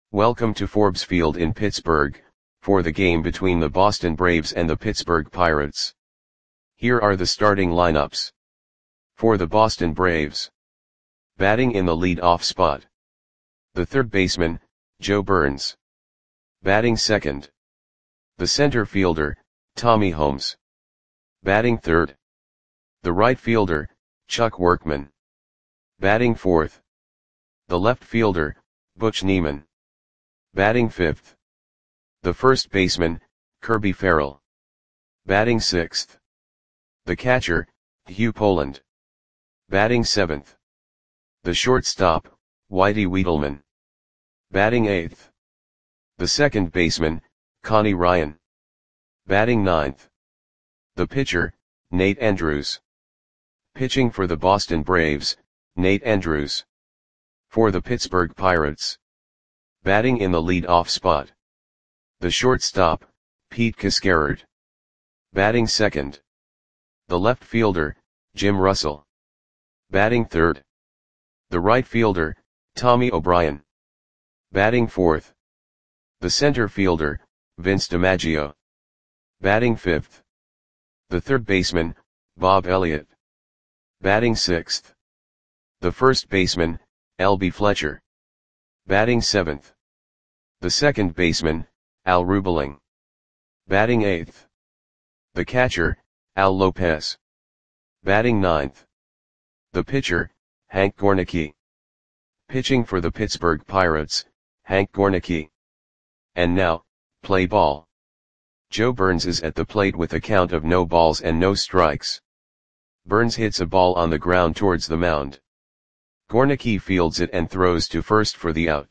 Welcome to Forbes Field in Pittsburgh, for the game between the Boston Braves and the Pittsburgh Pirates. Here are the starting lineups. For the Boston Braves. Batting in the lead-off spot. The third baseman, Joe Burns. Batting second. The center fielder, Tommy Holmes. Batting third. The right fielder, Chuck Workman. Batting fourth. The left fielder, Butch Niemann. Batting fifth. The first baseman, Kirby Ferrell. Batting sixth. The catcher, Hugh Poland. Batting seventh. The shortstop, Whitey Wiedelman. Batting eighth. The second baseman, Connie Ryan. Batting ninth. The pitcher, Nate Andrews. Pitching for the Boston Braves, Nate Andrews. For the Pittsburgh Pirates. Batting in the lead-off spot. The shortstop, Pete Cascarard. Batting second. The left fielder, Jim Russell. Batting third. The right fielder, Tommy O'Brien. Batting fourth. The center fielder, Vince DiMaggio. Batting fifth. The third baseman, Bob Elliott. Batting sixth. The first baseman, L.B. Fletcher. Batting seventh. The second baseman, Al Rubeling. Batting eighth. The catcher, Al Lopez. Batting ninth. The pitcher, Hank Gornicki. Pitching for the Pittsburgh Pirates, Hank Gornicki. And now, play ball. Joe Burns is at the plate with a count of no balls and no strikes. Burns hits a ball on the ground towards the mound. Gornicki fields it and throws to first for the out.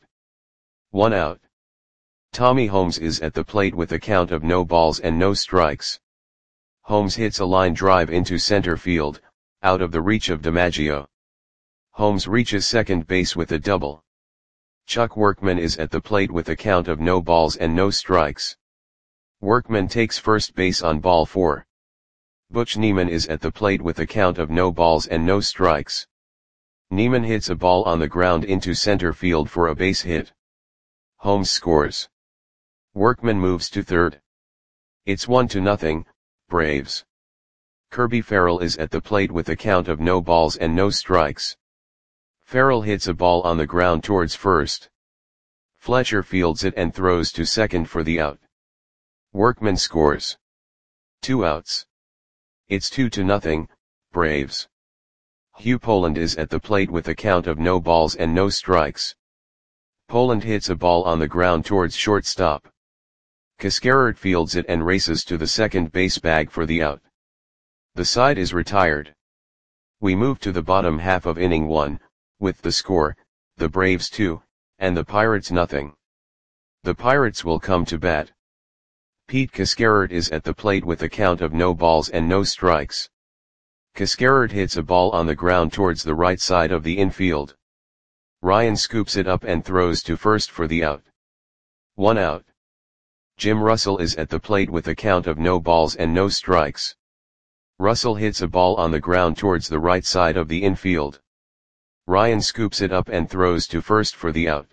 1 out. Tommy Holmes is at the plate with a count of no balls and no strikes. Holmes hits a line drive into center field, out of the reach of DiMaggio. Holmes reaches second base with a double. Chuck Workman is at the plate with a count of no balls and no strikes. Workman takes first base on ball 4. Butch Niemann is at the plate with a count of no balls and no strikes. Niemann hits a ball on the ground into center field for a base hit. Holmes scores. Workman moves to third. It's 1-0, Braves. Kirby Ferrell is at the plate with a count of no balls and no strikes. Ferrell hits a ball on the ground towards first. Fletcher fields it and throws to second for the out. Workman scores. 2 outs. It's 2-0, Braves. Hugh Poland is at the plate with a count of no balls and no strikes. Poland hits a ball on the ground towards shortstop. Cascarard fields it and races to the second base bag for the out. The side is retired. We move to the bottom half of inning 1, with the score, the Braves 2, and the Pirates 0. The Pirates will come to bat. Pete Cascarard is at the plate with a count of no balls and no strikes. Cascarard hits a ball on the ground towards the right side of the infield. Ryan scoops it up and throws to first for the out. 1 out. Jim Russell is at the plate with a count of no balls and no strikes. Russell hits a ball on the ground towards the right side of the infield. Ryan scoops it up and throws to first for the out.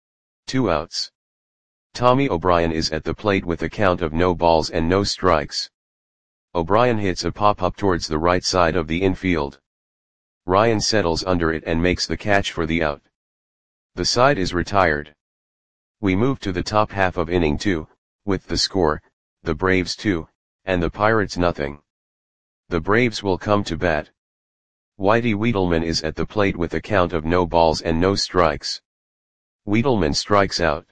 2 outs. Tommy O'Brien is at the plate with a count of no balls and no strikes. O'Brien hits a pop-up towards the right side of the infield. Ryan settles under it and makes the catch for the out. The side is retired. We move to the top half of inning 2, with the score, the Braves 2, and the Pirates 0. The Braves will come to bat. Whitey Wiedelman is at the plate with a count of no balls and no strikes. Wiedelman strikes out.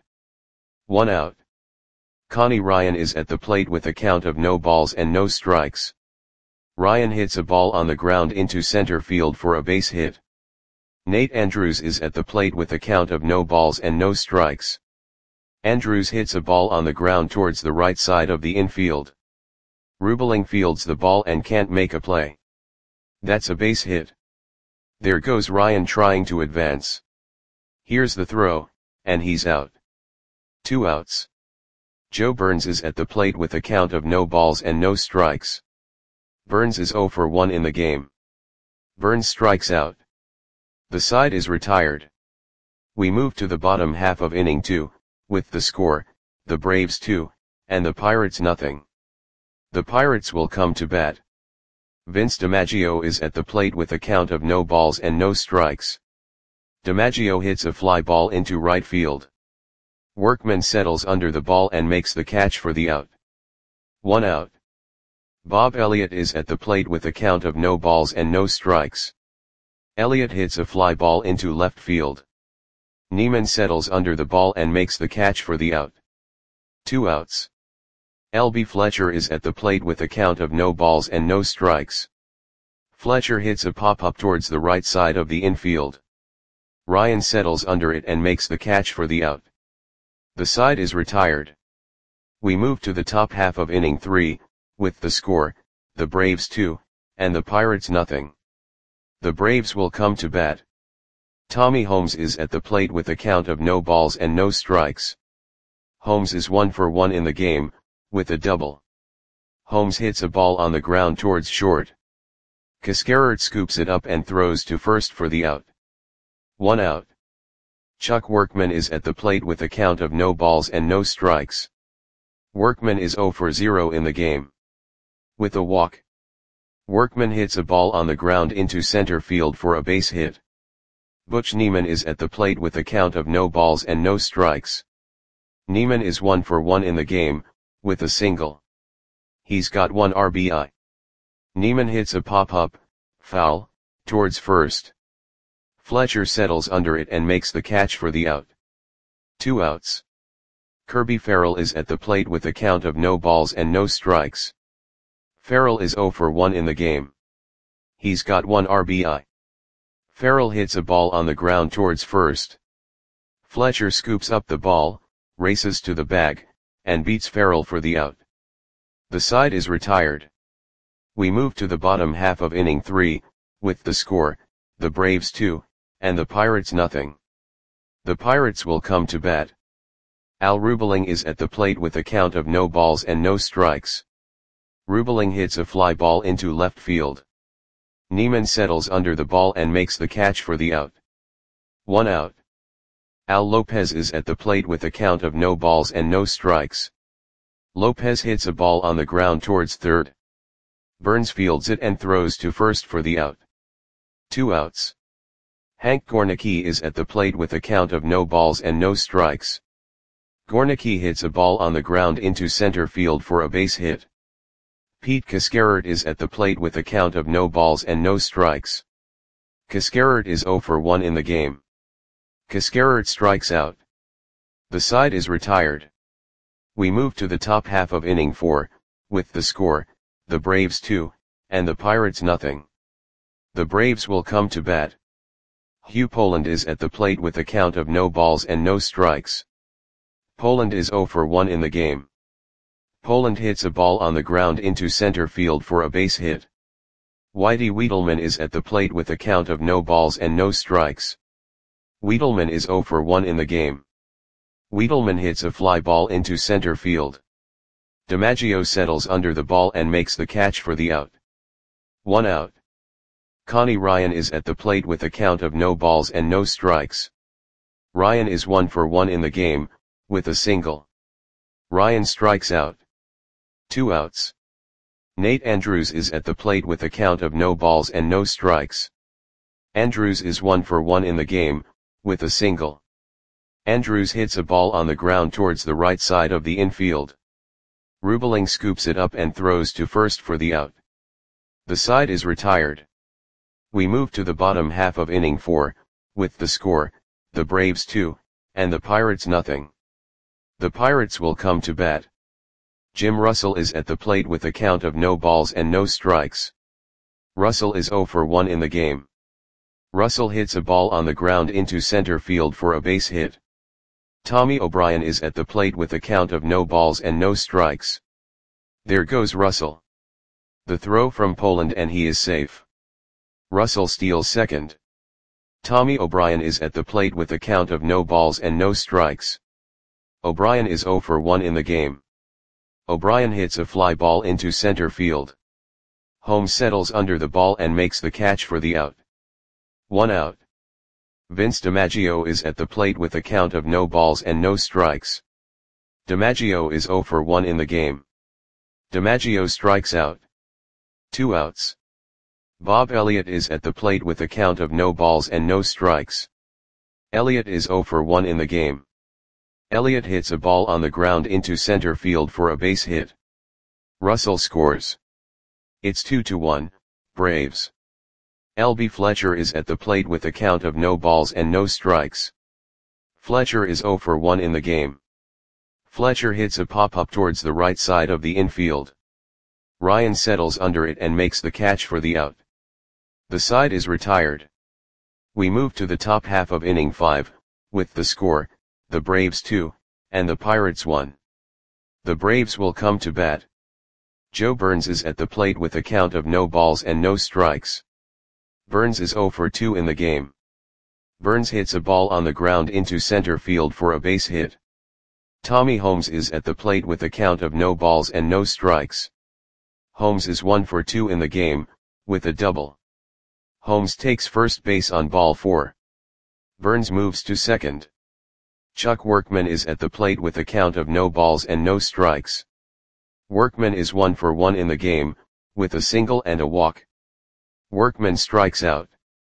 1 out. Connie Ryan is at the plate with a count of no balls and no strikes. Ryan hits a ball on the ground into center field for a base hit. Nate Andrews is at the plate with a count of no balls and no strikes. Andrews hits a ball on the ground towards the right side of the infield. Rubeling fields the ball and can't make a play. That's a base hit. There goes Ryan trying to advance. Here's the throw, and he's out. 2 outs. Joe Burns is at the plate with a count of no balls and no strikes. Burns is 0 for 1 in the game. Burns strikes out. The side is retired. We move to the bottom half of inning 2, with the score, the Braves 2, and the Pirates nothing. The Pirates will come to bat. Vince DiMaggio is at the plate with a count of no balls and no strikes. DiMaggio hits a fly ball into right field. Workman settles under the ball and makes the catch for the out. 1 out. Bob Elliott is at the plate with a count of no balls and no strikes. Elliott hits a fly ball into left field. Neiman settles under the ball and makes the catch for the out. 2 outs. L.B. Fletcher is at the plate with a count of no balls and no strikes. Fletcher hits a pop-up towards the right side of the infield. Ryan settles under it and makes the catch for the out. The side is retired. We move to the top half of inning 3, with the score, the Braves 2, and the Pirates nothing. The Braves will come to bat. Tommy Holmes is at the plate with a count of no balls and no strikes. Holmes is 1 for 1 in the game, with a double. Holmes hits a ball on the ground towards short. Cascarert scoops it up and throws to first for the out. 1 out. Chuck Workman is at the plate with a count of no balls and no strikes. Workman is 0 for 0 in the game. With a walk. Workman hits a ball on the ground into center field for a base hit. Butch Neiman is at the plate with a count of no balls and no strikes. Neiman is 1 for 1 in the game, with a single. He's got 1 RBI. Neiman hits a pop-up, foul, towards first. Fletcher settles under it and makes the catch for the out. 2 outs. Kirby Farrell is at the plate with a count of no balls and no strikes. Farrell is 0 for 1 in the game. He's got 1 RBI. Farrell hits a ball on the ground towards first. Fletcher scoops up the ball, races to the bag, and beats Farrell for the out. The side is retired. We move to the bottom half of inning 3, with the score, the Braves 2, and the Pirates nothing. The Pirates will come to bat. Al Rubeling is at the plate with a count of no balls and no strikes. Rubeling hits a fly ball into left field. Neiman settles under the ball and makes the catch for the out. 1 out. Al Lopez is at the plate with a count of no balls and no strikes. Lopez hits a ball on the ground towards third. Burns fields it and throws to first for the out. 2 outs. Hank Gornicki is at the plate with a count of no balls and no strikes. Gornicki hits a ball on the ground into center field for a base hit. Pete Cascarert is at the plate with a count of no balls and no strikes. Cascarert is 0 for 1 in the game. Cascarert strikes out. The side is retired. We move to the top half of inning 4, with the score, the Braves 2, and the Pirates nothing. The Braves will come to bat. Hugh Poland is at the plate with a count of no balls and no strikes. Poland is 0 for 1 in the game. Poland hits a ball on the ground into center field for a base hit. Whitey Wiedelman is at the plate with a count of no balls and no strikes. Wiedelman is 0 for 1 in the game. Wiedelman hits a fly ball into center field. DiMaggio settles under the ball and makes the catch for the out. 1 out. Connie Ryan is at the plate with a count of no balls and no strikes. Ryan is 1 for 1 in the game, with a single. Ryan strikes out. 2 outs. Nate Andrews is at the plate with a count of no balls and no strikes. Andrews is 1 for 1 in the game, with a single. Andrews hits a ball on the ground towards the right side of the infield. Rubeling scoops it up and throws to first for the out. The side is retired. We move to the bottom half of inning 4, with the score, the Braves 2, and the Pirates nothing. The Pirates will come to bat. Jim Russell is at the plate with a count of no balls and no strikes. Russell is 0 for 1 in the game. Russell hits a ball on the ground into center field for a base hit. Tommy O'Brien is at the plate with a count of no balls and no strikes. There goes Russell. The throw from Poland and he is safe. Russell steals second. Tommy O'Brien is at the plate with a count of no balls and no strikes. O'Brien is 0 for 1 in the game. O'Brien hits a fly ball into center field. Holmes settles under the ball and makes the catch for the out. 1 out. Vince DiMaggio is at the plate with a count of no balls and no strikes. DiMaggio is 0 for 1 in the game. DiMaggio strikes out. 2 outs. Bob Elliott is at the plate with a count of no balls and no strikes. Elliott is 0 for 1 in the game. Elliott hits a ball on the ground into center field for a base hit. Russell scores. It's 2-1, Braves. L.B. Fletcher is at the plate with a count of no balls and no strikes. Fletcher is 0 for 1 in the game. Fletcher hits a pop-up towards the right side of the infield. Ryan settles under it and makes the catch for the out. The side is retired. We move to the top half of inning 5, with the score, the Braves 2, and the Pirates 1. The Braves will come to bat. Joe Burns is at the plate with a count of no balls and no strikes. Burns is 0 for 2 in the game. Burns hits a ball on the ground into center field for a base hit. Tommy Holmes is at the plate with a count of no balls and no strikes. Holmes is 1 for 2 in the game, with a double. Holmes takes first base on ball 4. Burns moves to second. Chuck Workman is at the plate with a count of no balls and no strikes. Workman is 1 for 1 in the game, with a single and a walk. Workman strikes out.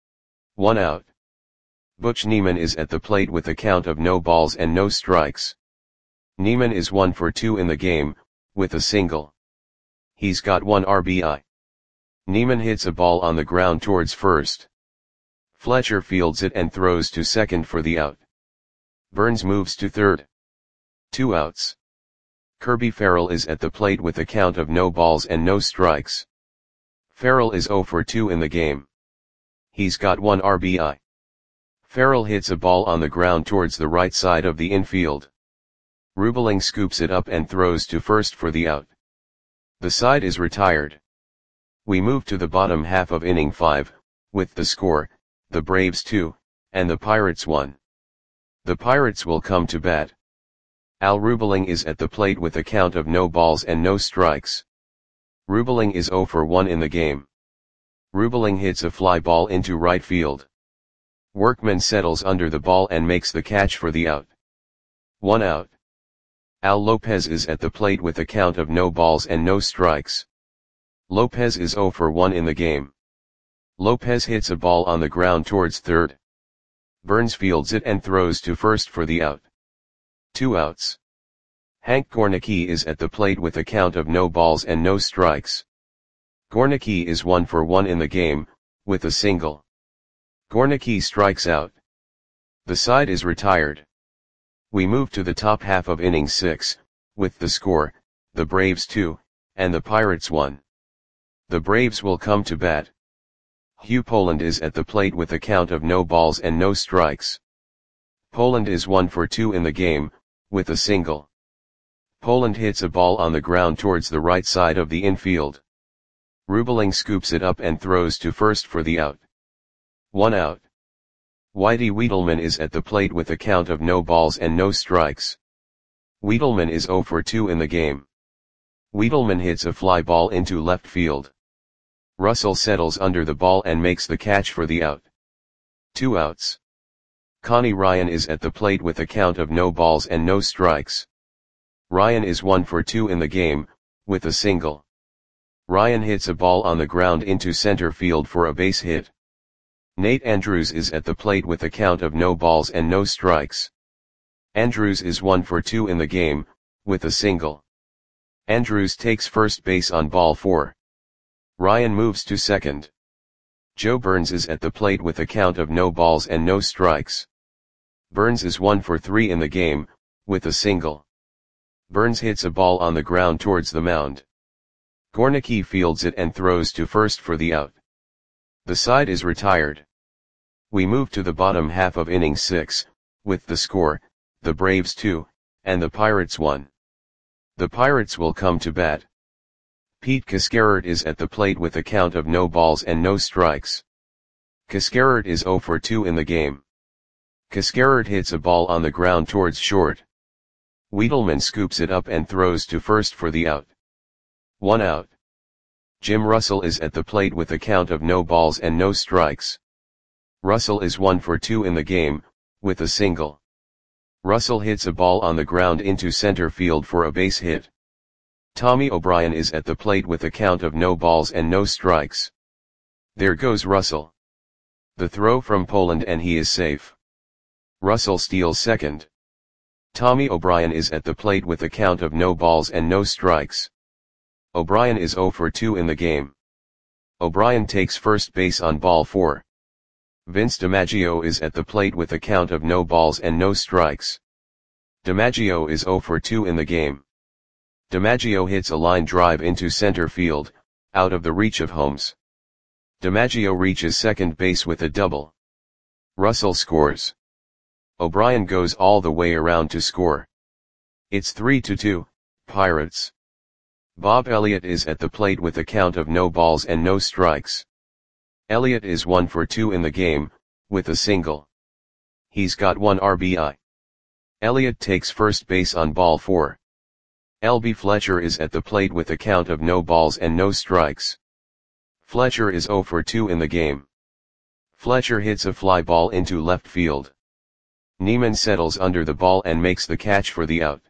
1 out. Butch Neiman is at the plate with a count of no balls and no strikes. Neiman is 1 for 2 in the game, with a single. He's got 1 RBI. Neiman hits a ball on the ground towards first. Fletcher fields it and throws to second for the out. Burns moves to third. 2 outs. Kirby Farrell is at the plate with a count of no balls and no strikes. Farrell is 0 for 2 in the game. He's got 1 RBI. Farrell hits a ball on the ground towards the right side of the infield. Rubeling scoops it up and throws to first for the out. The side is retired. We move to the bottom half of inning 5, with the score, the Braves 2, and the Pirates 1. The Pirates will come to bat. Al Rubeling is at the plate with a count of no balls and no strikes. Rubeling is 0 for 1 in the game. Rubeling hits a fly ball into right field. Workman settles under the ball and makes the catch for the out. 1 out. Al Lopez is at the plate with a count of no balls and no strikes. Lopez is 0 for 1 in the game. Lopez hits a ball on the ground towards third. Burns fields it and throws to first for the out. 2 outs. Hank Gornicki is at the plate with a count of no balls and no strikes. Gornicki is 1 for 1 in the game, with a single. Gornicki strikes out. The side is retired. We move to the top half of inning 6, with the score, the Braves 2, and the Pirates 1. The Braves will come to bat. Hugh Poland is at the plate with a count of no balls and no strikes. Poland is 1 for 2 in the game, with a single. Poland hits a ball on the ground towards the right side of the infield. Rubeling scoops it up and throws to first for the out. 1 out. Whitey Wiedelman is at the plate with a count of no balls and no strikes. Wiedelman is 0 for 2 in the game. Wiedelman hits a fly ball into left field. Russell settles under the ball and makes the catch for the out. 2 outs. Connie Ryan is at the plate with a count of no balls and no strikes. Ryan is 1 for 2 in the game, with a single. Ryan hits a ball on the ground into center field for a base hit. Nate Andrews is at the plate with a count of no balls and no strikes. Andrews is 1 for 2 in the game, with a single. Andrews takes first base on ball 4. Ryan moves to second. Joe Burns is at the plate with a count of no balls and no strikes. Burns is 1 for 3 in the game, with a single. Burns hits a ball on the ground towards the mound. Gornicki fields it and throws to first for the out. The side is retired. We move to the bottom half of inning 6, with the score, the Braves 2, and the Pirates 1. The Pirates will come to bat. Pete Cascarert is at the plate with a count of no balls and no strikes. Cascarert is 0 for 2 in the game. Cascarert hits a ball on the ground towards short. Wiedelman scoops it up and throws to first for the out. 1 out. Jim Russell is at the plate with a count of no balls and no strikes. Russell is 1 for 2 in the game, with a single. Russell hits a ball on the ground into center field for a base hit. Tommy O'Brien is at the plate with a count of no balls and no strikes. There goes Russell. The throw from Poland and he is safe. Russell steals second. Tommy O'Brien is at the plate with a count of no balls and no strikes. O'Brien is 0 for 2 in the game. O'Brien takes first base on ball 4. Vince DiMaggio is at the plate with a count of no balls and no strikes. DiMaggio is 0 for 2 in the game. DiMaggio hits a line drive into center field, out of the reach of Holmes. DiMaggio reaches second base with a double. Russell scores. O'Brien goes all the way around to score. It's 3-2, Pirates. Bob Elliott is at the plate with a count of no balls and no strikes. Elliott is 1 for 2 in the game, with a single. He's got 1 RBI. Elliott takes first base on ball 4. L.B. Fletcher is at the plate with a count of no balls and no strikes. Fletcher is 0 for 2 in the game. Fletcher hits a fly ball into left field. Neiman settles under the ball and makes the catch for the out.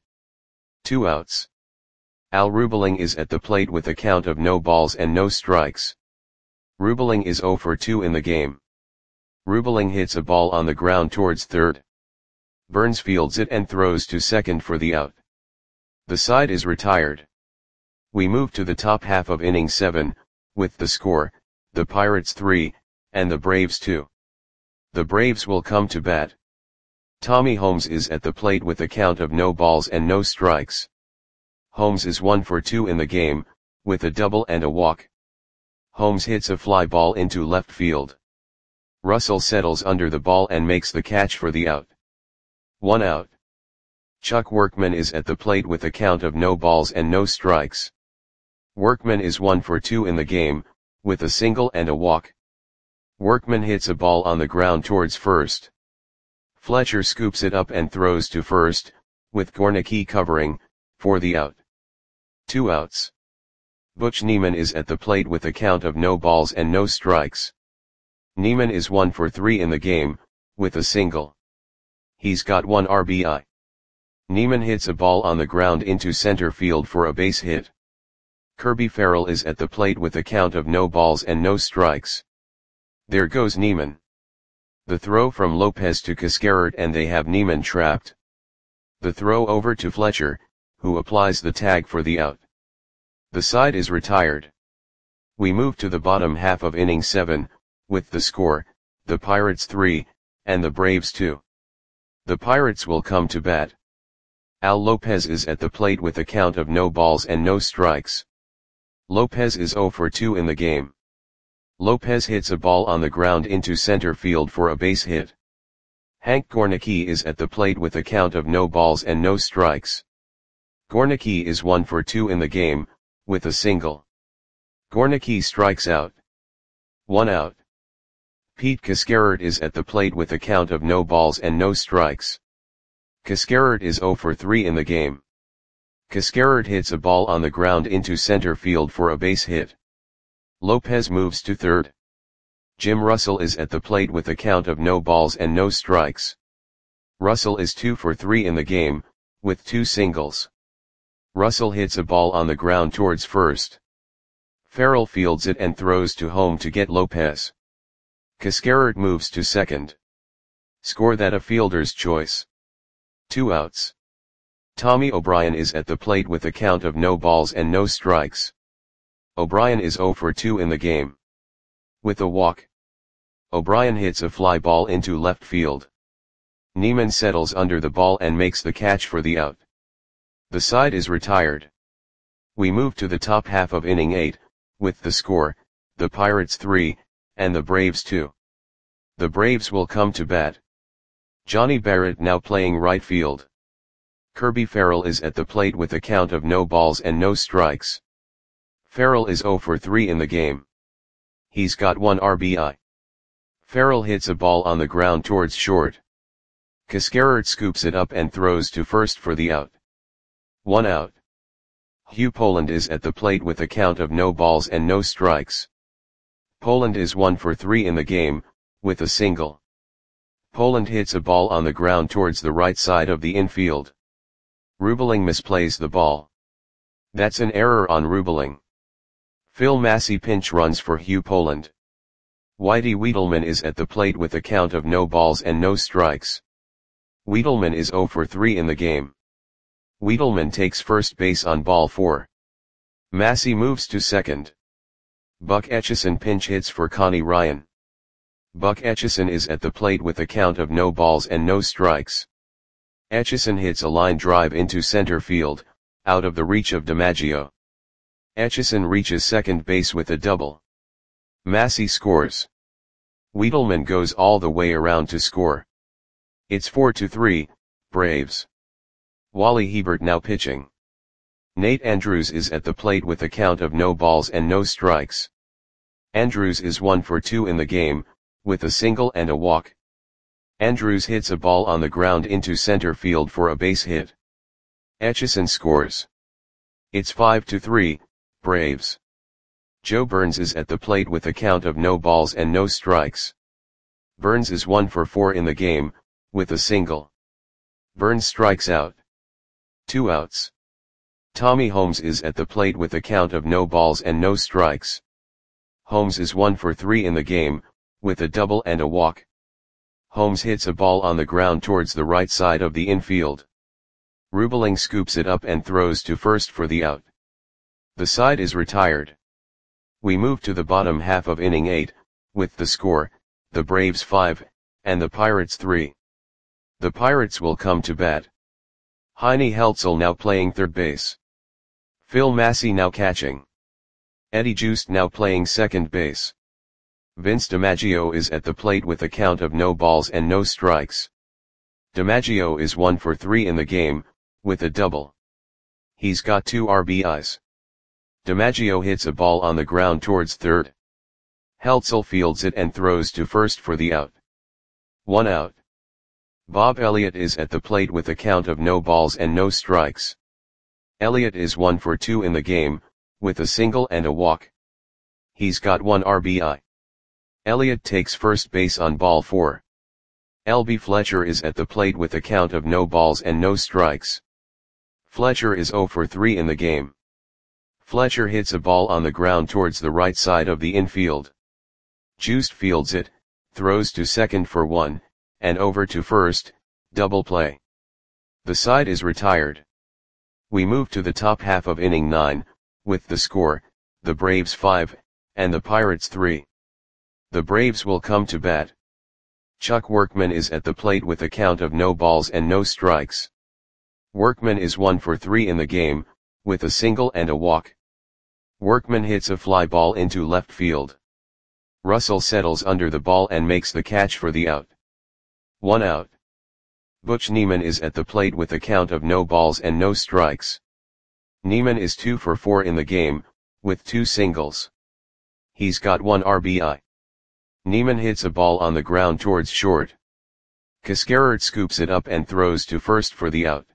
2 outs. Al Rubeling is at the plate with a count of no balls and no strikes. Rubeling is 0 for 2 in the game. Rubeling hits a ball on the ground towards third. Burns fields it and throws to second for the out. The side is retired. We move to the top half of inning 7, with the score, the Pirates 3, and the Braves 2. The Braves will come to bat. Tommy Holmes is at the plate with a count of no balls and no strikes. Holmes is 1 for 2 in the game, with a double and a walk. Holmes hits a fly ball into left field. Russell settles under the ball and makes the catch for the out. 1 out. Chuck Workman is at the plate with a count of no balls and no strikes. Workman is 1 for 2 in the game, with a single and a walk. Workman hits a ball on the ground towards first. Fletcher scoops it up and throws to first, with Gornicki covering, for the out. 2 outs. Butch Neiman is at the plate with a count of no balls and no strikes. Neiman is 1 for 3 in the game, with a single. He's got 1 RBI. Neiman hits a ball on the ground into center field for a base hit. Kirby Farrell is at the plate with a count of no balls and no strikes. There goes Neiman. The throw from Lopez to Cascarert and they have Neiman trapped. The throw over to Fletcher, who applies the tag for the out. The side is retired. We move to the bottom half of inning 7, with the score, the Pirates 3, and the Braves 2. The Pirates will come to bat. Al Lopez is at the plate with a count of no balls and no strikes. Lopez is 0 for 2 in the game. Lopez hits a ball on the ground into center field for a base hit. Hank Gornicki is at the plate with a count of no balls and no strikes. Gornicki is 1 for 2 in the game, with a single. Gornicki strikes out. 1 out. Pete Cascarert is at the plate with a count of no balls and no strikes. Cascarert is 0 for 3 in the game. Cascarert hits a ball on the ground into center field for a base hit. Lopez moves to third. Jim Russell is at the plate with a count of no balls and no strikes. Russell is 2 for 3 in the game, with 2 singles. Russell hits a ball on the ground towards first. Farrell fields it and throws to home to get Lopez. Cascarert moves to second. Score that a fielder's choice. 2 outs. Tommy O'Brien is at the plate with a count of no balls and no strikes. O'Brien is 0 for 2 in the game. With a walk. O'Brien hits a fly ball into left field. Neiman settles under the ball and makes the catch for the out. The side is retired. We move to the top half of inning 8, with the score, the Pirates 3, and the Braves 2. The Braves will come to bat. Johnny Barrett now playing right field. Kirby Farrell is at the plate with a count of no balls and no strikes. Farrell is 0 for 3 in the game. He's got 1 RBI. Farrell hits a ball on the ground towards short. Cascarert scoops it up and throws to first for the out. 1 out. Hugh Poland is at the plate with a count of no balls and no strikes. Poland is 1 for 3 in the game, with a single. Poland hits a ball on the ground towards the right side of the infield. Rubeling misplays the ball. That's an error on Rubeling. Phil Massey pinch runs for Hugh Poland. Whitey Wiedelman is at the plate with a count of no balls and no strikes. Wiedelman is 0 for 3 in the game. Wiedelman takes first base on ball 4. Massey moves to second. Buck Etchison pinch hits for Connie Ryan. Buck Etchison is at the plate with a count of no balls and no strikes. Etchison hits a line drive into center field, out of the reach of DiMaggio. Etchison reaches second base with a double. Massey scores. Wiedelman goes all the way around to score. It's 4-3, Braves. Wally Hebert now pitching. Nate Andrews is at the plate with a count of no balls and no strikes. Andrews is 1 for 2 in the game, with a single and a walk. Andrews hits a ball on the ground into center field for a base hit. Etchison scores. It's 5-3, Braves. Joe Burns is at the plate with a count of no balls and no strikes. Burns is 1 for 4 in the game, with a single. Burns strikes out. 2 outs. Tommy Holmes is at the plate with a count of no balls and no strikes. Holmes is 1 for 3 in the game, with a double and a walk. Holmes hits a ball on the ground towards the right side of the infield. Rubeling scoops it up and throws to first for the out. The side is retired. We move to the bottom half of inning 8, with the score, the Braves 5, and the Pirates 3. The Pirates will come to bat. Heine Heltzel now playing third base. Phil Massey now catching. Eddie Joost now playing second base. Vince DiMaggio is at the plate with a count of no balls and no strikes. DiMaggio is 1 for 3 in the game, with a double. He's got 2 RBIs. DiMaggio hits a ball on the ground towards third. Heltzel fields it and throws to first for the out. 1 out. Bob Elliott is at the plate with a count of no balls and no strikes. Elliott is 1 for 2 in the game, with a single and a walk. He's got 1 RBI. Elliott takes first base on ball 4. L.B. Fletcher is at the plate with a count of no balls and no strikes. Fletcher is 0 for 3 in the game. Fletcher hits a ball on the ground towards the right side of the infield. Joost fields it, throws to second for 1, and over to first, double play. The side is retired. We move to the top half of inning 9, with the score, the Braves 5, and the Pirates 3. The Braves will come to bat. Chuck Workman is at the plate with a count of no balls and no strikes. Workman is 1 for 3 in the game, with a single and a walk. Workman hits a fly ball into left field. Russell settles under the ball and makes the catch for the out. 1 out. Butch Niemann is at the plate with a count of no balls and no strikes. Niemann is 2 for 4 in the game, with 2 singles. He's got 1 RBI. Niemann hits a ball on the ground towards short. Cascarert scoops it up and throws to first for the out.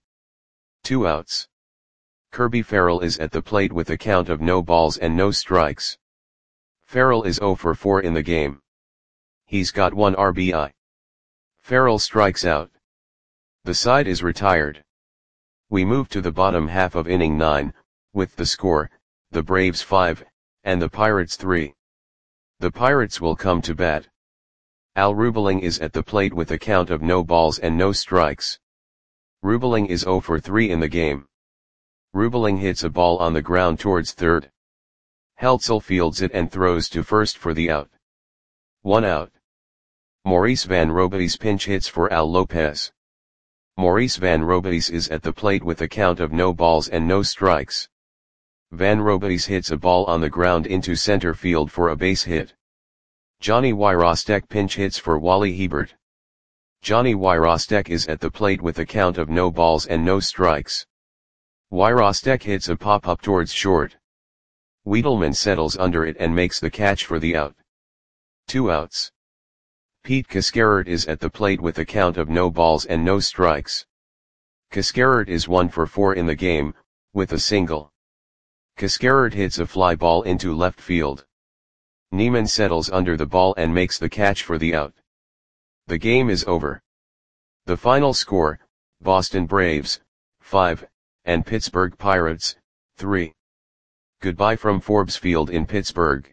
2 outs. Kirby Farrell is at the plate with a count of no balls and no strikes. Farrell is 0 for 4 in the game. He's got 1 RBI. Farrell strikes out. The side is retired. We move to the bottom half of inning 9, with the score, the Braves 5, and the Pirates 3. The Pirates will come to bat. Al Rubeling is at the plate with a count of no balls and no strikes. Rubeling is 0 for 3 in the game. Rubeling hits a ball on the ground towards third. Heltzel fields it and throws to first for the out. 1 out. Maurice Van Robeis pinch hits for Al Lopez. Maurice Van Robeis is at the plate with a count of no balls and no strikes. Van Robeis hits a ball on the ground into center field for a base hit. Johnny Wyrostek pinch hits for Wally Hebert. Johnny Wyrostek is at the plate with a count of no balls and no strikes. Wyrostek hits a pop-up towards short. Wiedelman settles under it and makes the catch for the out. 2 outs. Pete Cascarert is at the plate with a count of no balls and no strikes. Cascarert is 1 for 4 in the game, with a single. Cascarert hits a fly ball into left field. Niemann settles under the ball and makes the catch for the out. The game is over. The final score, Boston Braves, 5, and Pittsburgh Pirates, 3. Goodbye from Forbes Field in Pittsburgh.